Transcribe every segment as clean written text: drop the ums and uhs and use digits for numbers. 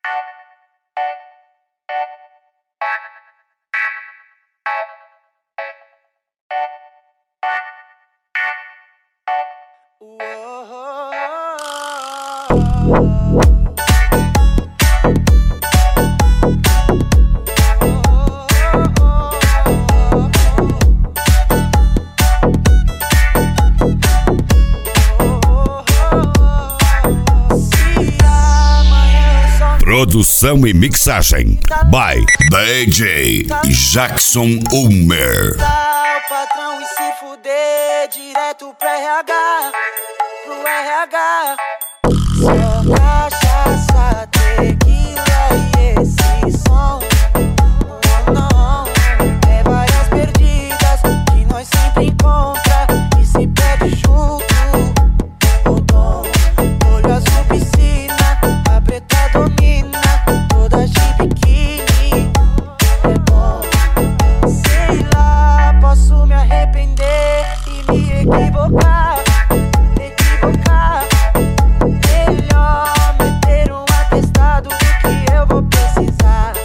Produção e mixagem by DJ Jackson Ulmer. Dá o patrão e se fuder direto pro RH, pro RH. Só cachaça, tequila e esse som. Oh não, é várias perdidas que nós sempre encontra e se perde junto. O dom, olho azul piscina, a preta domina, toda de biquíni. É bom, sei lá, posso me arrepender e me equivocar. Melhor meter um atestado do que eu vou precisar.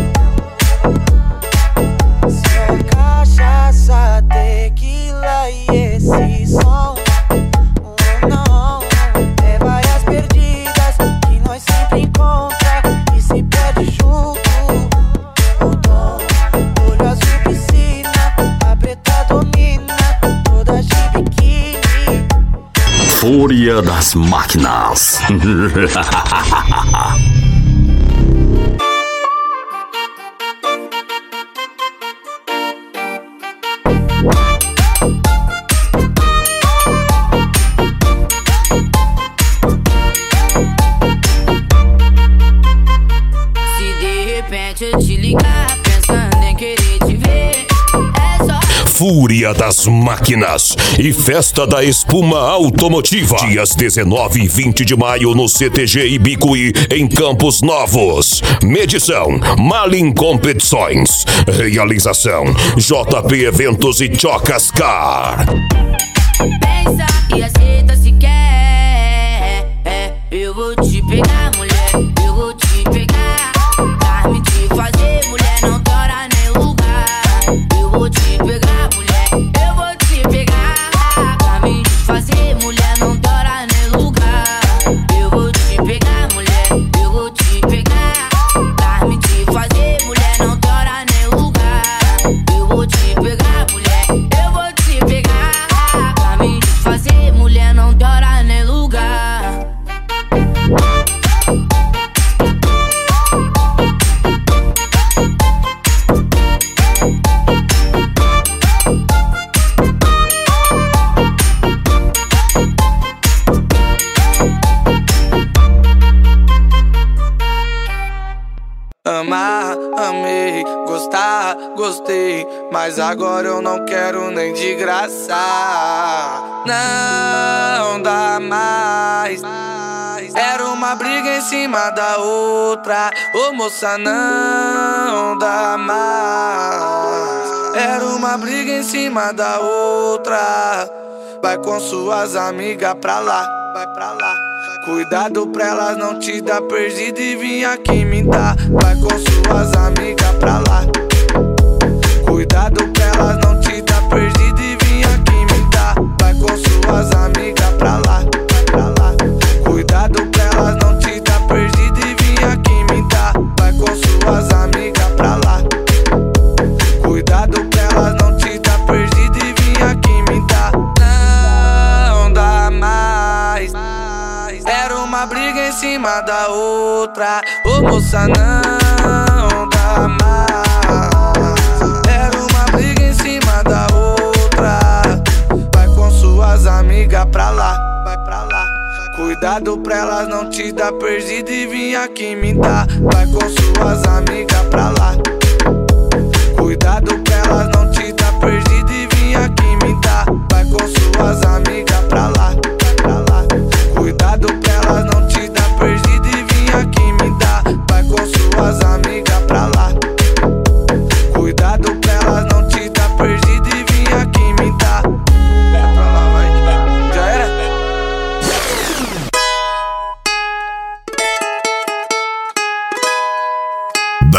Só cachaça, tequila e esse som. Oh não, é várias perdidas que nós sempre encontra e se perde junto. O dom, olho azul piscina, a preta domina, toda de biquíni. Fúria das Máquinas. Se de repente eu te ligar pensando em querer te ver, é só Fúria das Máquinas e Festa da Espuma Automotiva. Dias 19 e 20 de maio no CTG Ibicuí, em Campos Novos. Medição Malin Competições. Realização JP Eventos e Chocas Car. pensa e aceita se quer. Eu vou te pegar, mulher, eu vou te pegar. Pra me te fazer, mulher, não tem hora nem lugar. Eu vou te pegar, mulher, eu vou te pegar. Pra me te fazer, mulher, não tem hora nem lugar. Eu vou te pegar, mulher, eu vou te pegar. Pra me te fazer, mulher, não tem hora nem lugar. Eu vou te pegar, mulher, eu vou te pegar. Pra me te fazer, mulher, não tem hora nem lugar. Amar, amei, gostar, gostei, mas agora eu não quero nem de graça. Não dá mais. Era uma briga em cima da outra. Ô moça, não dá mais. Era uma briga em cima da outra. Vai com suas amigas pra lá, vai pra lá. Cuidado pra elas não te dar perdido e vir aqui me dar. Vai com suas amigas pra lá. Cuidado pra elas não te dar perdido e vir aqui me dar. Vai com suas amigas pra lá, pra lá. Cuidado pra elas não te dar perdido e vir aqui me dar. Vai com suas amigas pra lá. Cuidado pra elas não te dar perdido e vir aqui me dar. Não dá mais. Era uma briga em cima da outra. Ô moça, não dá mais. Era uma briga em cima da outra. Vai com suas amigas pra lá, vai pra lá. Cuidado pra elas não te dar perdido e vir aqui me dar. Vai com suas amigas pra lá. Cuidado pra elas não te dar perdido e vir aqui me dar. Vai com suas amigas pra lá, pra lá. Cuidado pra elas não te dar perdido e vir aqui me dar. Vai com suas amigas pra lá. Cuidado pra elas não te dar perdido e vir aqui me dar. Vai pra lá, vai, já era.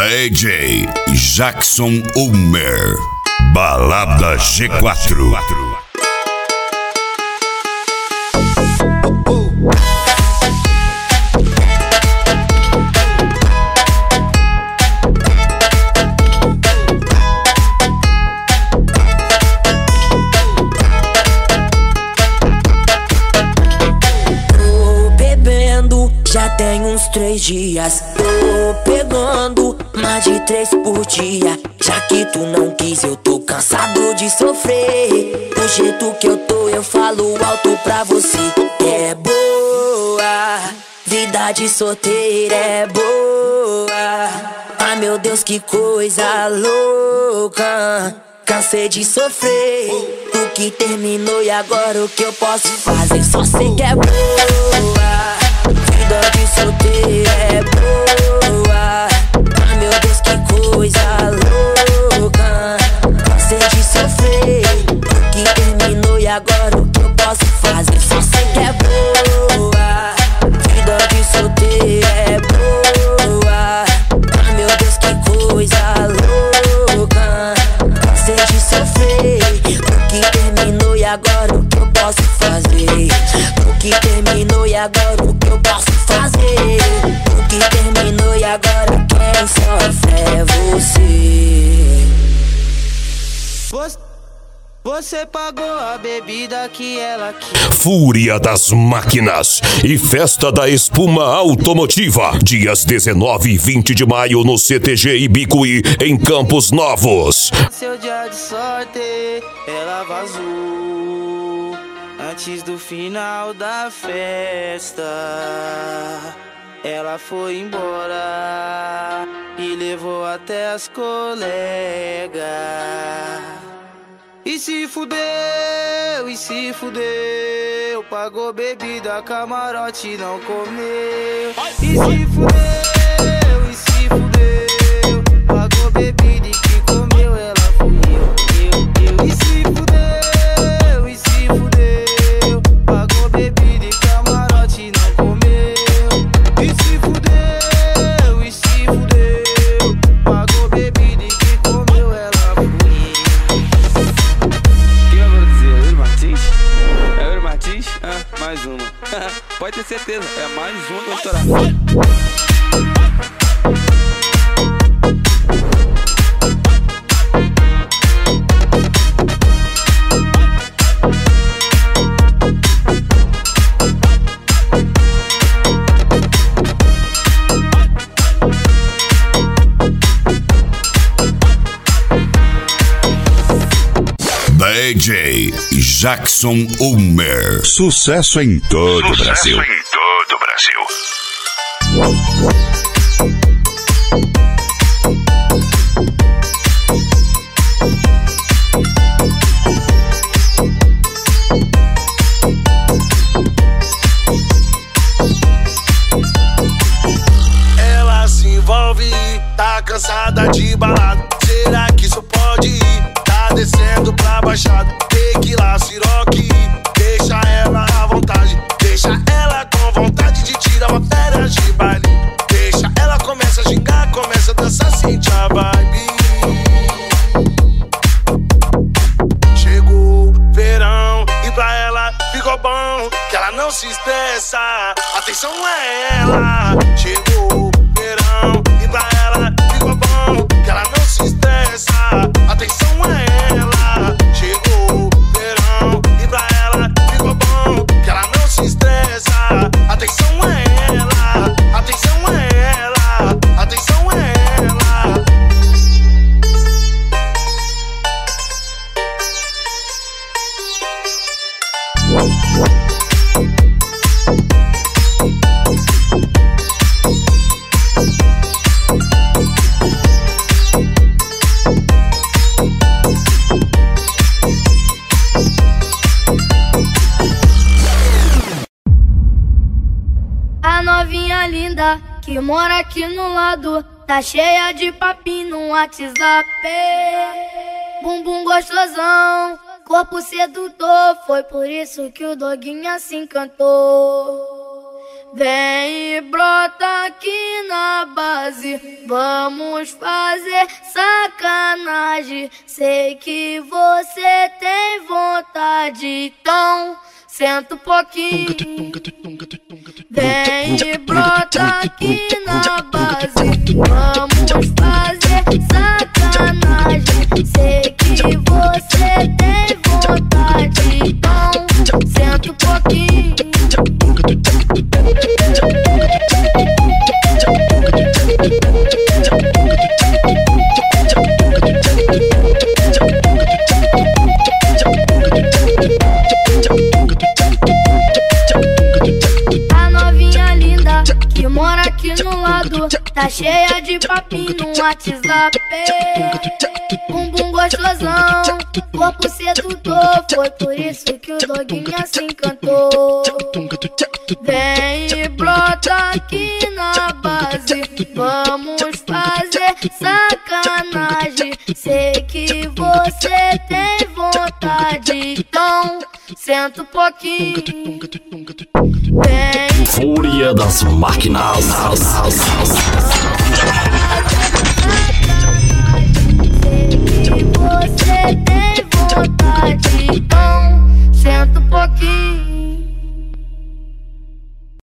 DJ Jackson Ulmer, Balada G4. Já tem uns 3 dias, tô pegando mais de 3 por dia. Já que tu não quis, eu tô cansado de sofrer. Do jeito que eu tô, eu falo alto pra você. É boa, vida de solteira é boa. Ai meu Deus, que coisa louca. Cansei de sofrer, tu que terminou e agora o que eu posso fazer? Só sei que é boa. Vida de solteira é boa. Ai meu Deus, que coisa louca. Cansei de sofrer, o que terminou e agora o que eu posso fazer? Só sei que é boa. Vida de solteira é boa. Ai meu Deus, que coisa louca. Cansei de sofrer, o que terminou e agora o que eu posso fazer? O que terminou e agora o que eu posso fazer? O que terminou e agora quem sofre é você. Você pagou a bebida que ela quis. Fúria das Máquinas e Festa da Espuma Automotiva. Dias 19 e 20 de maio no CTG Ibicuí, em Campos Novos. Seu dia de sorte, ela vazou antes do final da festa. Ela foi embora e levou até as colegas. E se fudeu, pagou bebida, camarote não comeu. E se fudeu, pagou bebida e que comeu ela fui eu. E se fudeu, pagou bebida e camarote não comeu. E se fudeu, pagou bebida e que comeu ela fui eu. Quem vai produzir? É o Yuri Martins? É o Yuri Martins? Ah, mais uma. Pode ter certeza, é mais uma que eu vou estourar. DJ Jackson Ulmer. Sucesso em todo o Brasil. Ela se envolve, tá cansada de balada. Será que isso pode ir? Tá descendo pra baixada, tequila, siroque. Deixa ela à vontade, deixa ela com vontade de tirar uma férias de baile. Deixa ela começa a gingar, começa a dançar, sente a vibe. Chegou verão e pra ela ficou bom, que ela não se estressa. Atenção é ela. Chegou verão e pra ela ficou bom, que ela não se estressa. Atenção é ela. Chegou verão e pra ela ficou bom, que ela não se estressa. Atenção é ela. Atenção é ela. Atenção é ela. A novinha linda que mora aqui no lado tá cheia de papinho no WhatsApp. Bumbum gostosão, corpo sedutor, foi por isso que o doguinho se encantou. Vem e brota aqui na base, vamos fazer sacanagem. Sei que você tem vontade, então senta um pouquinho. Vem e brota aqui na base, vamos fazer sacanagem. Sei que você tem vontade, então senta um pouquinho. A novinha linda que mora aqui no lado tá cheia de papinho no WhatsApp. Bumbum gostosão, corpo sedutor, foi por isso que o doguinha se encantou. Vem e brota aqui na base, vamos fazer sacanagem. Sei que você tem vontade, então senta um pouquinho. Vem. Fúria das máquinas.